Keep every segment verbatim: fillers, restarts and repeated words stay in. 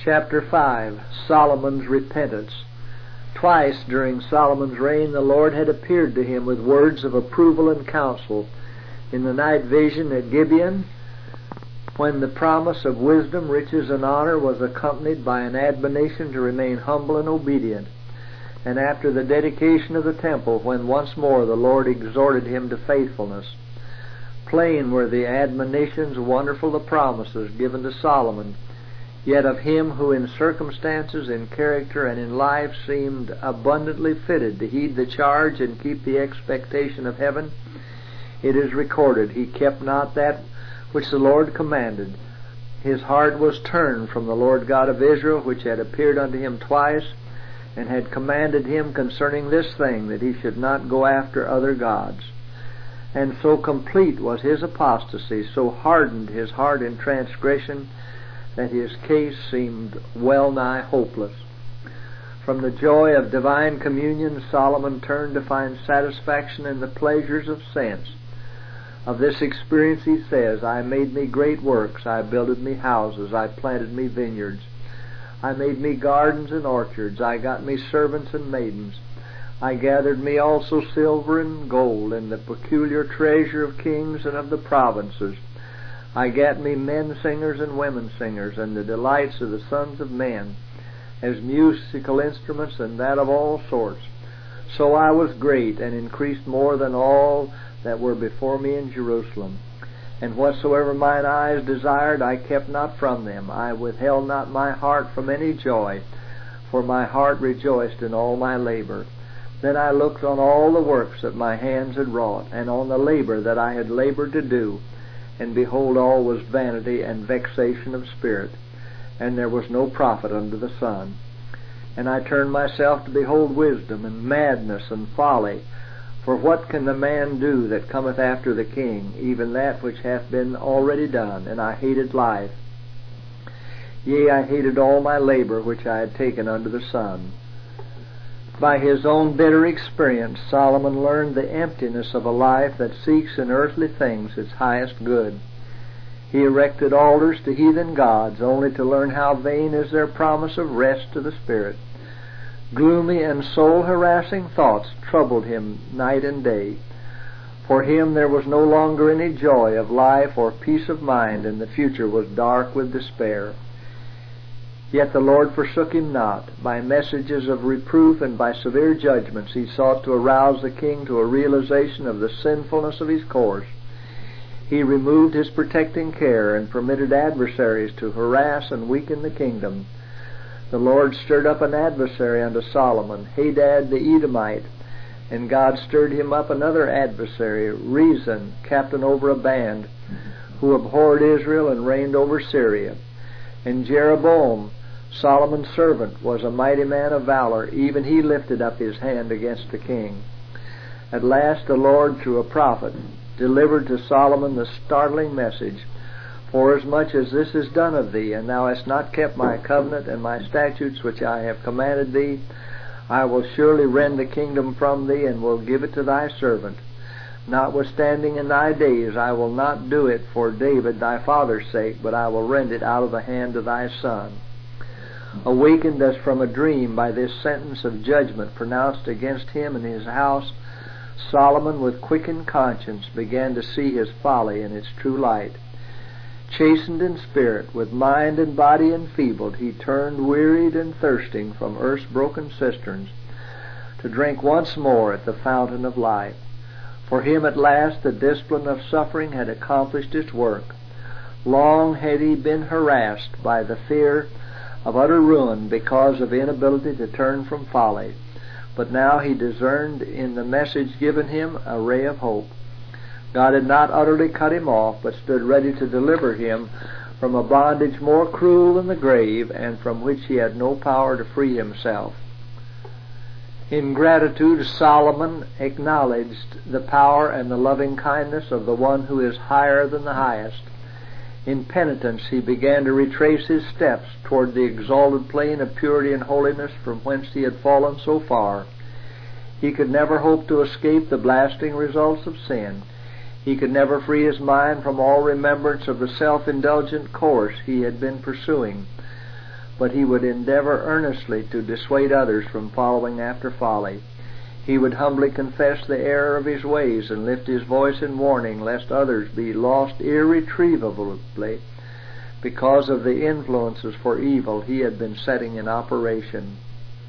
Chapter five. Solomon's Repentance. Twice during Solomon's reign the Lord had appeared to him with words of approval and counsel. In the night vision at Gibeon, when the promise of wisdom, riches, and honor was accompanied by an admonition to remain humble and obedient. And after the dedication of the temple, when once more the Lord exhorted him to faithfulness. Plain were the admonitions, wonderful the promises given to Solomon, yet of him who in circumstances, in character, and in life seemed abundantly fitted to heed the charge and keep the expectation of heaven, it is recorded, he kept not that which the Lord commanded. His heart was turned from the Lord God of Israel, which had appeared unto him twice, and had commanded him concerning this thing, that he should not go after other gods. And so complete was his apostasy, so hardened his heart in transgression, that his case seemed well nigh hopeless. From the joy of divine communion, Solomon turned to find satisfaction in the pleasures of sense. Of this experience he says, I made me great works, I builded me houses, I planted me vineyards, I made me gardens and orchards, I got me servants and maidens, I gathered me also silver and gold, and the peculiar treasure of kings and of the provinces. I gat me men singers and women singers, and the delights of the sons of men, as musical instruments, and that of all sorts. So I was great, and increased more than all that were before me in Jerusalem. And whatsoever mine eyes desired, I kept not from them. I withheld not my heart from any joy, for my heart rejoiced in all my labor. Then I looked on all the works that my hands had wrought, and on the labor that I had labored to do, and behold, all was vanity and vexation of spirit, and there was no profit under the sun. And I turned myself to behold wisdom, and madness, and folly. For what can the man do that cometh after the king, even that which hath been already done? And I hated life. Yea, I hated all my labor which I had taken under the sun. By his own bitter experience, Solomon learned the emptiness of a life that seeks in earthly things its highest good. He erected altars to heathen gods, only to learn how vain is their promise of rest to the spirit. Gloomy and soul-harassing thoughts troubled him night and day. For him there was no longer any joy of life or peace of mind, and the future was dark with despair. Yet the Lord forsook him not. By messages of reproof and by severe judgments he sought to arouse the king to a realization of the sinfulness of his course. He removed his protecting care and permitted adversaries to harass and weaken the kingdom. The Lord stirred up an adversary unto Solomon, Hadad the Edomite, and God stirred him up another adversary, Rezon, captain over a band, who abhorred Israel and reigned over Syria. And Jeroboam, Solomon's servant, was a mighty man of valor. Even he lifted up his hand against the king. At last the Lord, through a prophet, delivered to Solomon the startling message, Forasmuch as this is done of thee, and thou hast not kept my covenant and my statutes which I have commanded thee, I will surely rend the kingdom from thee, and will give it to thy servant. Notwithstanding in thy days I will not do it for David thy father's sake, but I will rend it out of the hand of thy son. Awakened as from a dream by this sentence of judgment pronounced against him and his house, Solomon with quickened conscience began to see his folly in its true light. Chastened in spirit, with mind and body enfeebled, he turned wearied and thirsting from earth's broken cisterns to drink once more at the fountain of life. For him at last the discipline of suffering had accomplished its work. Long had he been harassed by the fear of utter ruin because of inability to turn from folly, but now he discerned in the message given him a ray of hope. God had not utterly cut him off, but stood ready to deliver him from a bondage more cruel than the grave, and from which he had no power to free himself. In gratitude, Solomon acknowledged the power and the loving kindness of the one who is higher than the highest. In penitence, he began to retrace his steps toward the exalted plane of purity and holiness from whence he had fallen so far. He could never hope to escape the blasting results of sin. He could never free his mind from all remembrance of the self-indulgent course he had been pursuing. but he would endeavor earnestly to dissuade others from following after folly. He would humbly confess the error of his ways and lift his voice in warning lest others be lost irretrievably because of the influences for evil he had been setting in operation.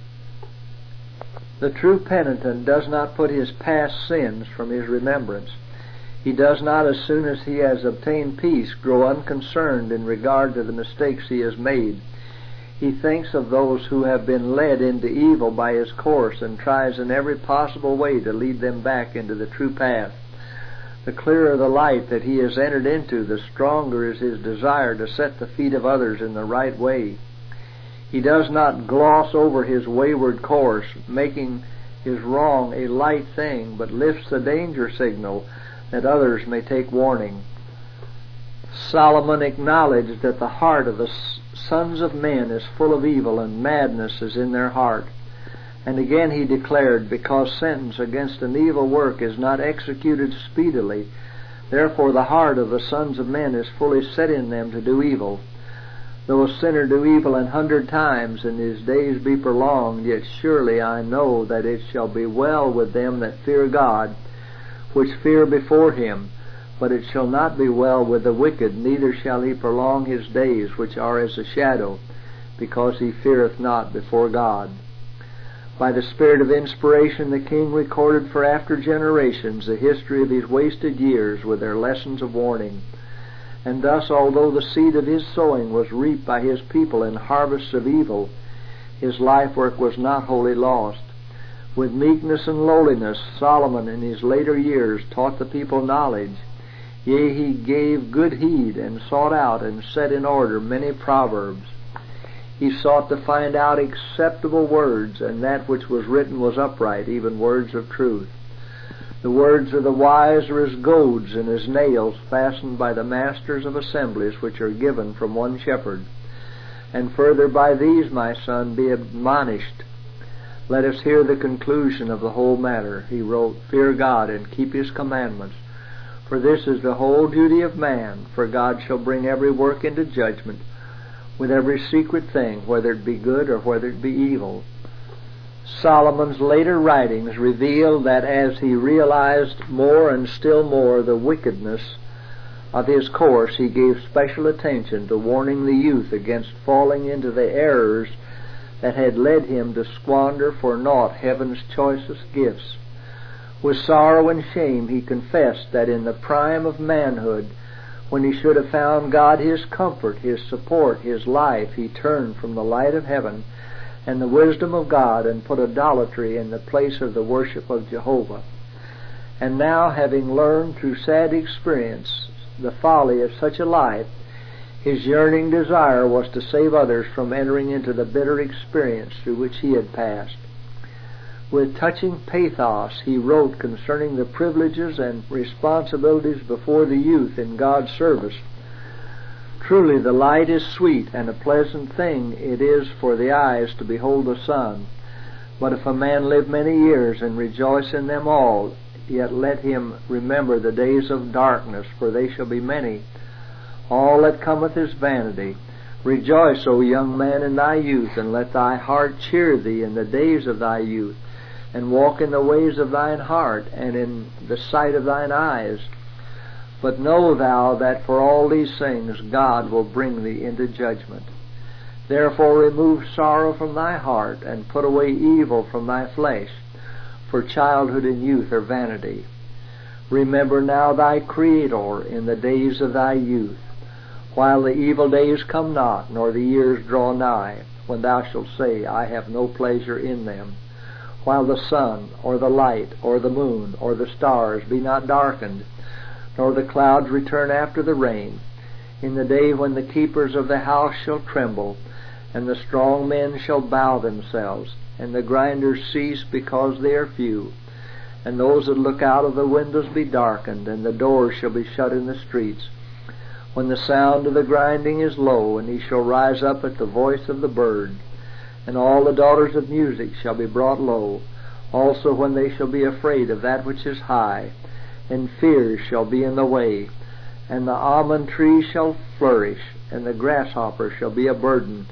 The true penitent does not put his past sins from his remembrance. He does not, as soon as he has obtained peace, grow unconcerned in regard to the mistakes he has made. He thinks of those who have been led into evil by his course and tries in every possible way to lead them back into the true path. The clearer the light that he has entered into, the stronger is his desire to set the feet of others in the right way. He does not gloss over his wayward course, making his wrong a light thing, but lifts the danger signal that others may take warning. Solomon acknowledged that the heart of the sons of men is full of evil, and madness is in their heart. And again he declared, because sentence against an evil work is not executed speedily, therefore the heart of the sons of men is fully set in them to do evil. Though a sinner do evil an hundred times, and his days be prolonged, yet surely I know that it shall be well with them that fear God, which fear before him. But it shall not be well with the wicked, neither shall he prolong his days, which are as a shadow, because he feareth not before God. By the spirit of inspiration the king recorded for after generations the history of his wasted years with their lessons of warning. And thus, although the seed of his sowing was reaped by his people in harvests of evil, his life work was not wholly lost. With meekness and lowliness, Solomon in his later years taught the people knowledge. Yea, he gave good heed, and sought out and set in order many proverbs. He sought to find out acceptable words, and that which was written was upright, even words of truth. The words of the wise are as goads, and as nails fastened by the masters of assemblies, which are given from one shepherd. And further, by these, my son, be admonished. Let us hear the conclusion of the whole matter. He wrote, Fear God, and keep his commandments. For this is the whole duty of man, for God shall bring every work into judgment, with every secret thing, whether it be good or whether it be evil. Solomon's later writings reveal that as he realized more and still more the wickedness of his course, he gave special attention to warning the youth against falling into the errors that had led him to squander for naught heaven's choicest gifts. With sorrow and shame he confessed that in the prime of manhood, when he should have found God his comfort, his support, his life, he turned from the light of heaven and the wisdom of God and put idolatry in the place of the worship of Jehovah. And now, having learned through sad experience the folly of such a life, his yearning desire was to save others from entering into the bitter experience through which he had passed. With touching pathos, he wrote concerning the privileges and responsibilities before the youth in God's service. Truly the light is sweet, and a pleasant thing it is for the eyes to behold the sun. But if a man live many years and rejoice in them all, yet let him remember the days of darkness, for they shall be many. All that cometh is vanity. Rejoice, O young man, in thy youth, and let thy heart cheer thee in the days of thy youth, and walk in the ways of thine heart, and in the sight of thine eyes. But know thou that for all these things God will bring thee into judgment. Therefore remove sorrow from thy heart, and put away evil from thy flesh, for childhood and youth are vanity. Remember now thy Creator in the days of thy youth, while the evil days come not, nor the years draw nigh, when thou shalt say, I have no pleasure in them. While the sun, or the light, or the moon, or the stars be not darkened, nor the clouds return after the rain, in the day when the keepers of the house shall tremble, and the strong men shall bow themselves, and the grinders cease because they are few, and those that look out of the windows be darkened, and the doors shall be shut in the streets. When the sound of the grinding is low, and he shall rise up at the voice of the bird, and all the daughters of music shall be brought low, also when they shall be afraid of that which is high, and fears shall be in the way, and the almond tree shall flourish, and the grasshopper shall be a burden,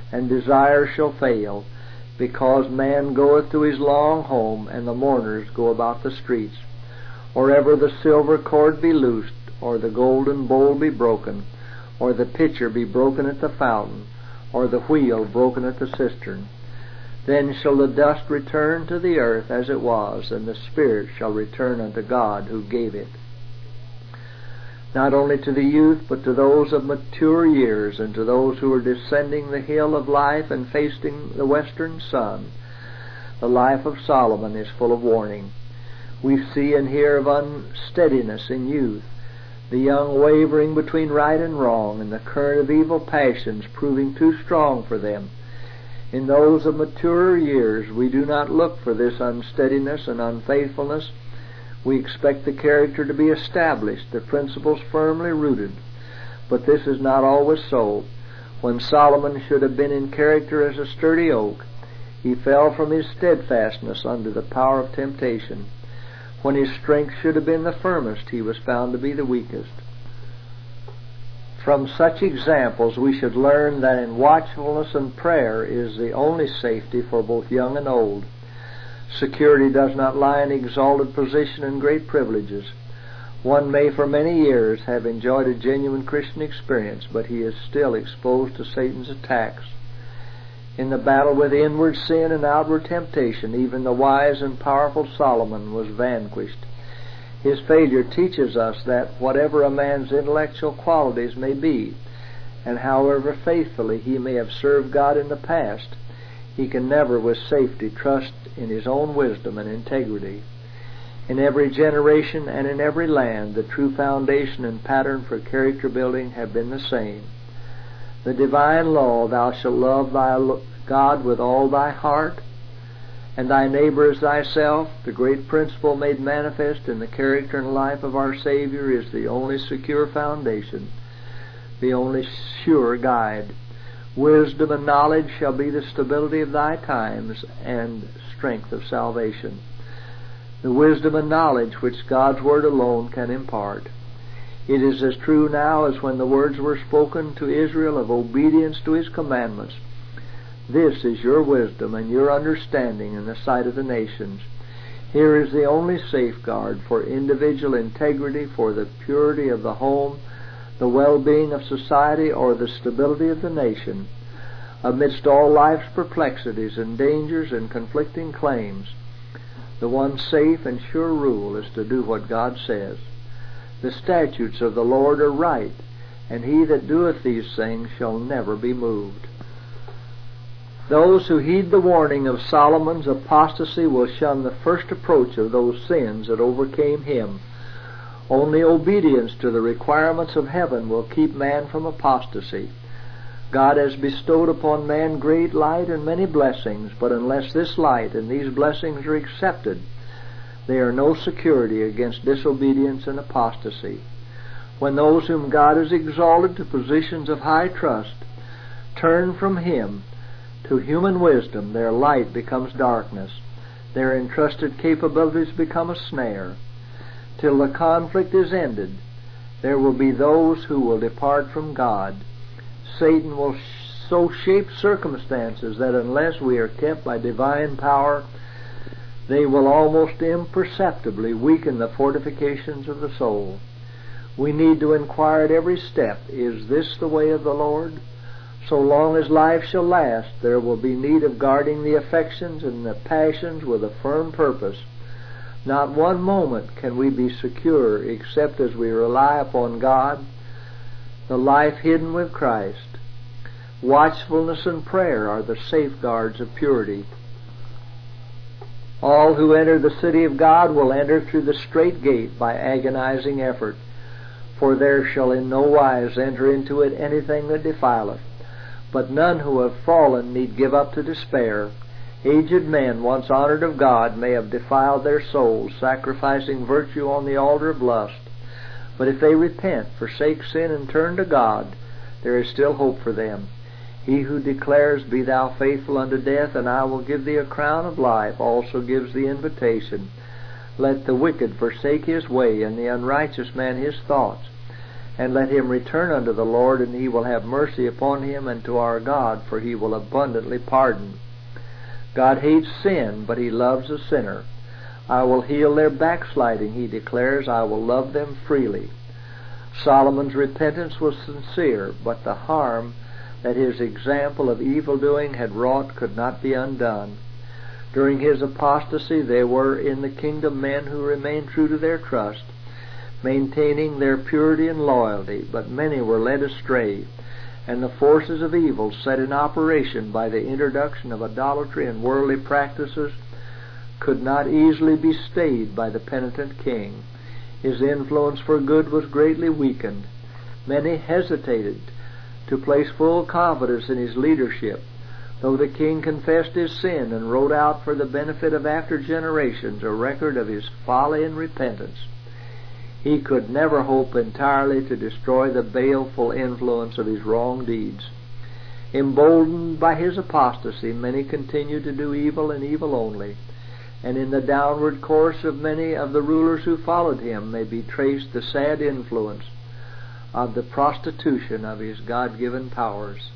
and desire shall fail, because man goeth to his long home, and the mourners go about the streets. Or ever the silver cord be loosed, or the golden bowl be broken, or the pitcher be broken at the fountain, or the wheel broken at the cistern. Then shall the dust return to the earth as it was, and the spirit shall return unto God who gave it. Not only to the youth, but to those of mature years, and to those who are descending the hill of life and facing the western sun, the life of Solomon is full of warning. We see and hear of unsteadiness in youth, the young wavering between right and wrong, and the current of evil passions proving too strong for them. In those of maturer years, we do not look for this unsteadiness and unfaithfulness. We expect the character to be established, the principles firmly rooted. But this is not always so. When Solomon should have been in character as a sturdy oak, he fell from his steadfastness under the power of temptation. When his strength should have been the firmest, he was found to be the weakest. From such examples we should learn that in watchfulness and prayer is the only safety for both young and old. Security does not lie in exalted position and great privileges. One may for many years have enjoyed a genuine Christian experience, but he is still exposed to Satan's attacks. In the battle with inward sin and outward temptation, even the wise and powerful Solomon was vanquished. His failure teaches us that whatever a man's intellectual qualities may be, and however faithfully he may have served God in the past, he can never with safety trust in his own wisdom and integrity. In every generation and in every land, the true foundation and pattern for character building have been the same. The divine law, thou shalt love thy God with all thy heart, and thy neighbor as thyself, the great principle made manifest in the character and life of our Savior, is the only secure foundation, the only sure guide. Wisdom and knowledge shall be the stability of thy times and strength of salvation. The wisdom and knowledge which God's Word alone can impart. It is as true now as when the words were spoken to Israel of obedience to His commandments. This is your wisdom and your understanding in the sight of the nations. Here is the only safeguard for individual integrity, for the purity of the home, the well-being of society, or the stability of the nation. Amidst all life's perplexities and dangers and conflicting claims, the one safe and sure rule is to do what God says. The statutes of the Lord are right, and he that doeth these things shall never be moved. Those who heed the warning of Solomon's apostasy will shun the first approach of those sins that overcame him. Only obedience to the requirements of heaven will keep man from apostasy. God has bestowed upon man great light and many blessings, but unless this light and these blessings are accepted, they are no security against disobedience and apostasy. When those whom God has exalted to positions of high trust turn from Him to human wisdom, their light becomes darkness. Their entrusted capabilities become a snare. Till the conflict is ended, there will be those who will depart from God. Satan will so shape circumstances that unless we are kept by divine power, they will almost imperceptibly weaken the fortifications of the soul. We need to inquire at every step, is this the way of the Lord? So long as life shall last, there will be need of guarding the affections and the passions with a firm purpose. Not one moment can we be secure except as we rely upon God, the life hidden with Christ. Watchfulness and prayer are the safeguards of purity. All who enter the city of God will enter through the strait gate by agonizing effort, for there shall in no wise enter into it anything that defileth. But none who have fallen need give up to despair. Aged men, once honored of God, may have defiled their souls, sacrificing virtue on the altar of lust. But if they repent, forsake sin, and turn to God, there is still hope for them. He who declares, Be thou faithful unto death, and I will give thee a crown of life, also gives the invitation, Let the wicked forsake his way, and the unrighteous man his thoughts. And let him return unto the Lord, and he will have mercy upon him, and to our God, for he will abundantly pardon. God hates sin, but he loves a sinner. I will heal their backsliding, he declares. I will love them freely. Solomon's repentance was sincere, but the harm that his example of evil-doing had wrought could not be undone. During his apostasy, there were in the kingdom men who remained true to their trust, maintaining their purity and loyalty, but many were led astray, and the forces of evil set in operation by the introduction of idolatry and worldly practices could not easily be stayed by the penitent king. His influence for good was greatly weakened. Many hesitated to place full confidence in his leadership, though the king confessed his sin and wrote out for the benefit of after generations a record of his folly and repentance. He could never hope entirely to destroy the baleful influence of his wrong deeds. Emboldened by his apostasy, many continued to do evil and evil only, and in the downward course of many of the rulers who followed him may be traced the sad influence of the prostitution of his God-given powers.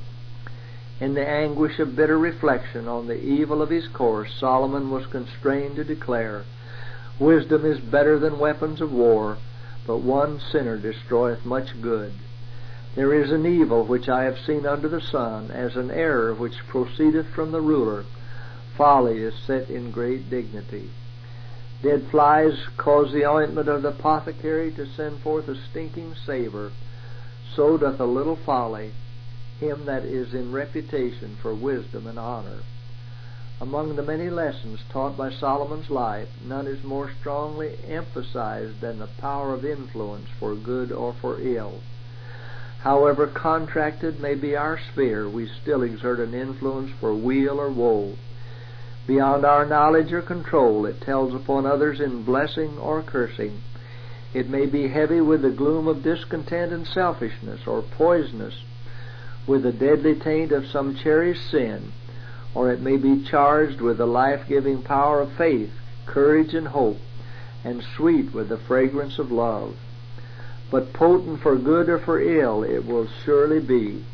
In the anguish of bitter reflection on the evil of his course, Solomon was constrained to declare, "Wisdom is better than weapons of war, but one sinner destroyeth much good. There is an evil which I have seen under the sun, as an error which proceedeth from the ruler. Folly is set in great dignity. Dead flies cause the ointment of the apothecary to send forth a stinking savour. So doth a little folly him that is in reputation for wisdom and honor." Among the many lessons taught by Solomon's life, none is more strongly emphasized than the power of influence for good or for ill. However contracted may be our sphere, we still exert an influence for weal or woe. Beyond our knowledge or control, it tells upon others in blessing or cursing. It may be heavy with the gloom of discontent and selfishness, or poisonous with the deadly taint of some cherished sin, or it may be charged with the life-giving power of faith, courage, and hope, and sweet with the fragrance of love. But potent for good or for ill it will surely be.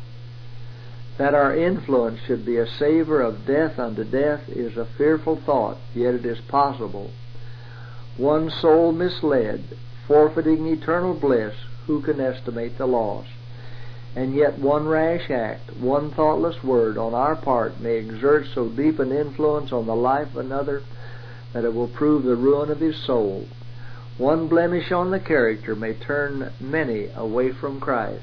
That our influence should be a savor of death unto death is a fearful thought, yet it is possible. One soul misled, forfeiting eternal bliss, who can estimate the loss? And yet one rash act, one thoughtless word on our part may exert so deep an influence on the life of another that it will prove the ruin of his soul. One blemish on the character may turn many away from Christ.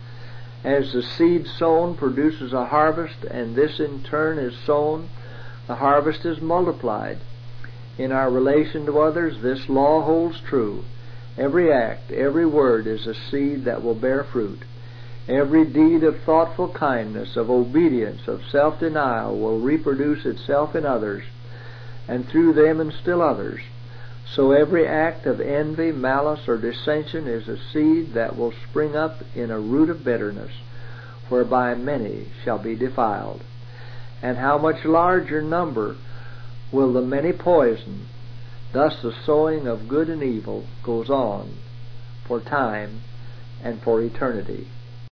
As the seed sown produces a harvest, and this in turn is sown, the harvest is multiplied. In our relation to others, this law holds true. Every act, every word is a seed that will bear fruit. Every deed of thoughtful kindness, of obedience, of self-denial will reproduce itself in others, and through them in still others. So every act of envy, malice, or dissension is a seed that will spring up in a root of bitterness, whereby many shall be defiled. And how much larger number will the many poison? Thus the sowing of good and evil goes on for time and for eternity.